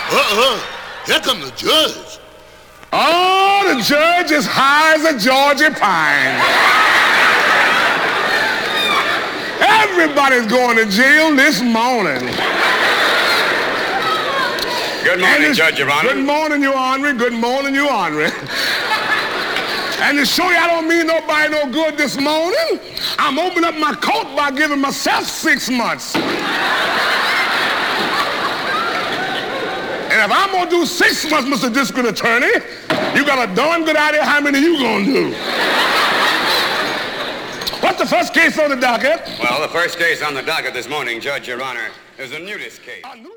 Here come the judge. Oh, the judge is high as a Georgia pine. Everybody's going to jail this morning. Good morning, Judge, Your Honor. Good morning, Your Honor. Good morning, Your Honor. And to show you I don't mean nobody no good this morning, I'm opening up my coat by giving myself 6 months. And if I'm going to do 6 months, Mr. District Attorney, you got a darn good idea how many you going to do. What's the first case on the docket? Well, the first case on the docket this morning, Judge, Your Honor, is a nudist case.